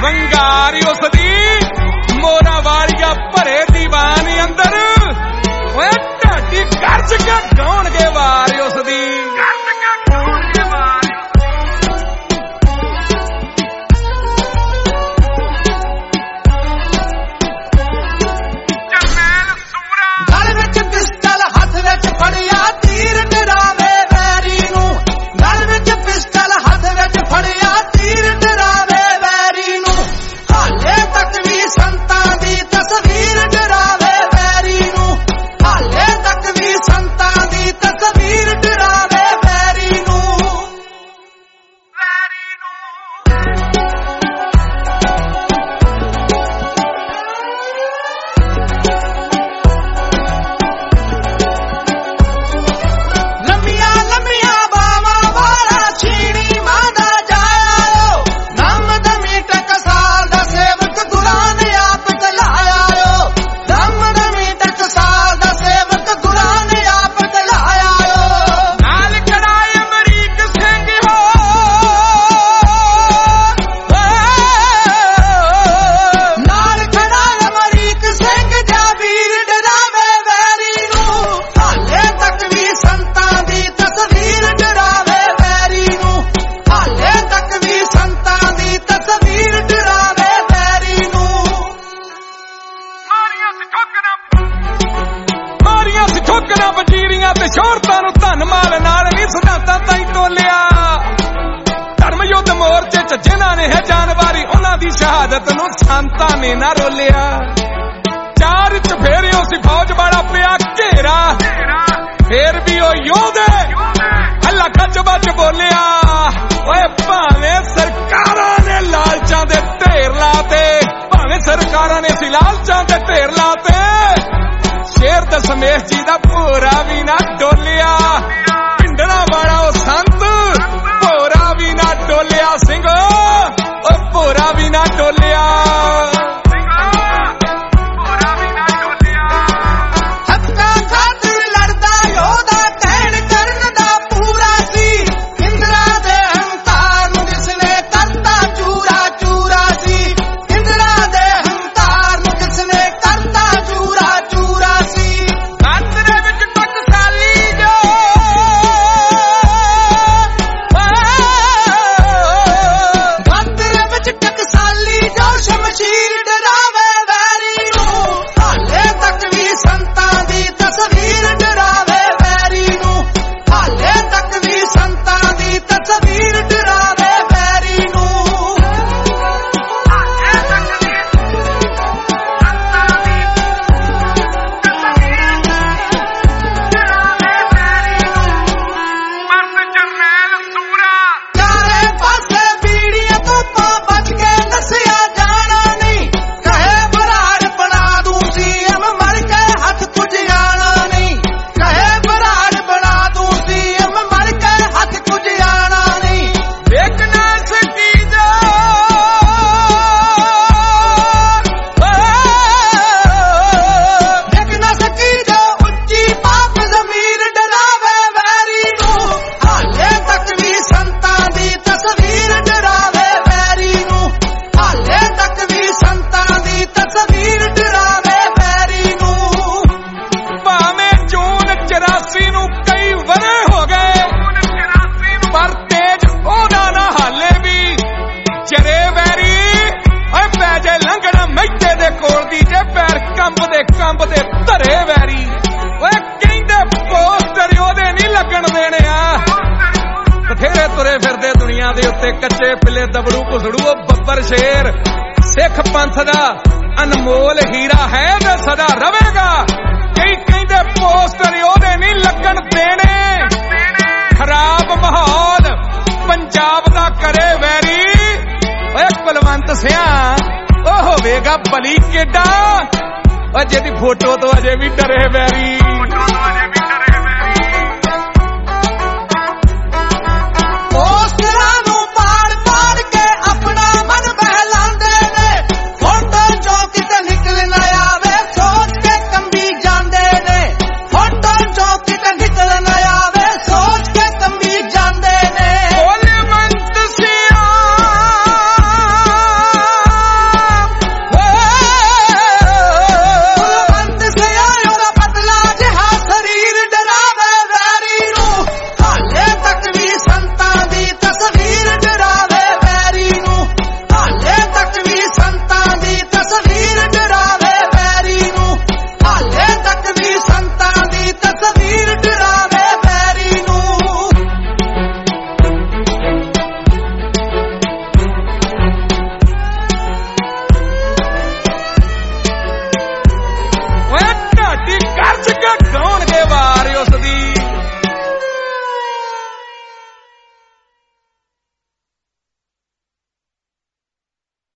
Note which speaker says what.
Speaker 1: ਵੰਗਾਰੀ ਉਸਦੀ ਮੋਰਾ ਵਾਲੀਆ ਭਰੇ ਦੀਵਾਨ ਅੰਦਰ ਓਏ ਢਾਡੀ ਕਰਜ ਕੇ ਗਾਉਣਗੇ ਵਾਰ ਉਸਦੀ ਸ਼ੋਹਰਤਾਂ ਨੂੰ ਧਨ ਮਾਲ ਨਾਲ ਨਹੀਂ ਸਿਧਾਂਤਾਂ ਤਾਈਂ ਤੋਲਿਆ ਧਰਮ ਯੁੱਧ ਮੋਰਚੇ ਚ ਜਿਨ੍ਹਾਂ ਨੇ ਹੈ ਜਾਨਵਾਰੀ ਉਹਨਾਂ ਦੀ ਸ਼ਹਾਦਤ ਨੂੰ ਸੰਤਾਂ ਨੇ ਨਾ ਰੋਲਿਆ ਚਾਰ ਚਫੇਰਿਓ ਸੀ ਫੌਜ ਵਾਲਾ ਪਿਆ ਘੇਰਾ ਫੇਰ ਵੀ ਉਹ ਯੋਧੇ ਹੱਲਾ ਗੱਜ ਵੱਜ ਬੋਲਿਆ ਓਏ ਭਾਵੇਂ ਸਰਕਾਰਾਂ ਨੇ ਲਾਲਚਾਂ ਦੇ ਢੇਰ ਲਾਤੇ ਭਾਵੇਂ ਸਰਕਾਰਾਂ ਨੇ ਸੀ ਲਾਲਚਾਂ ਦੇ ਢੇਰ ਲਾਤੇ ਸ਼ੇਰ ਦਸ਼ਮੇਸ਼ ਜੀ ਦਾ ਭੋਰਾ ਵੀ ਨਾ ਡੋਲਿਆ ਪਿੰਡਣਾ ਵਾਲਾ ਉਹ ਸੰਤ ਭੋਰਾ ਵੀ ਨਾ ਡੋਲਿਆ ਸਿੰਘ ਉਹ ਭੋਰਾ ਵੀ ਨਾ ਡੋਲਿਆ ਕੰਬਦੇ ਧਰੇ ਵੈਰੀ ਓਏ ਕਹਿੰਦੇ ਪੋਸਟਰ ਉਹਦੇ ਨਹੀਂ ਲੱਗਣ ਦੇਣੇ ਆ ਬਥੇਰੇ ਤੁਰੇ ਫਿਰਦੇ ਦੁਨੀਆ ਦੇ ਉੱਤੇ ਕੱਚੇ ਪਿੱਲੇ ਦਬੜੂ ਘੁਸੜੂ ਉਹ ਬੱਬਰ ਸ਼ੇਰ ਸਿੱਖ ਪੰਥ ਦਾ ਅਨਮੋਲ ਹੀਰਾ ਹੈ ਤੇ ਸਦਾ ਰਵੇਗਾ ਕਈ ਕਹਿੰਦੇ ਪੋਸਟਰ ਉਹਦੇ ਨਹੀਂ ਲੱਗਣ ਦੇਣੇ ਖਰਾਬ ਮਾਹੌਲ ਪੰਜਾਬ ਦਾ ਕਰੇ ਵੈਰੀ ਓਏ ਕੁਲਵੰਤ ਸਿਆ ਉਹ ਹੋਵੇਗਾ ਭਲੀ ਕਿੱਡਾ ਜਿਹਦੀ ਫੋਟੋ ਤੋਂ ਅਜੇ ਵੀ ਡਰੇ ਵੈਰੀ